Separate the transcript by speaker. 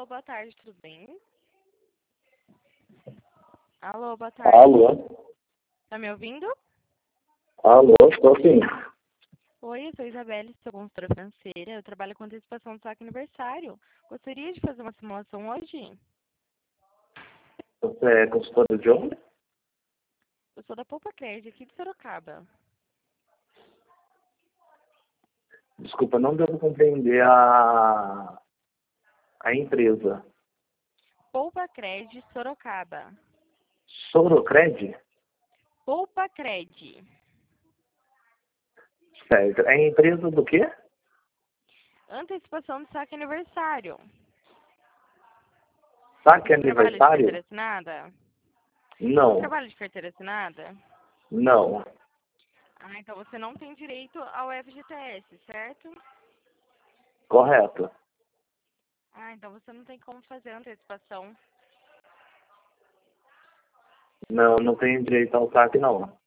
Speaker 1: Alô, boa tarde, tudo bem? Alô, boa tarde.
Speaker 2: Alô?
Speaker 1: Tá me ouvindo?
Speaker 2: Alô, estou sim.
Speaker 1: Oi, eu sou Isabelle, sou consultora financeira. Eu trabalho com antecipação do saque aniversário. Gostaria de fazer uma simulação hoje?
Speaker 2: Você é consultora de onde?
Speaker 1: Eu sou da Poupa Cred, aqui de Sorocaba.
Speaker 2: Desculpa, não devo compreender a empresa.
Speaker 1: Poupa Cred, Sorocaba.
Speaker 2: Sorocred?
Speaker 1: Poupa Cred.
Speaker 2: Certo. É a empresa do quê?
Speaker 1: Antecipação do saque aniversário.
Speaker 2: Saque
Speaker 1: Você trabalha de carteira
Speaker 2: aniversário?
Speaker 1: assinada? Você
Speaker 2: Não.
Speaker 1: trabalha de carteira assinada?
Speaker 2: Não.
Speaker 1: Ah, então você não tem direito ao FGTS, certo?
Speaker 2: Correto.
Speaker 1: Ah, então você não tem como fazer antecipação.
Speaker 2: Não, não tenho direito ao saque, não.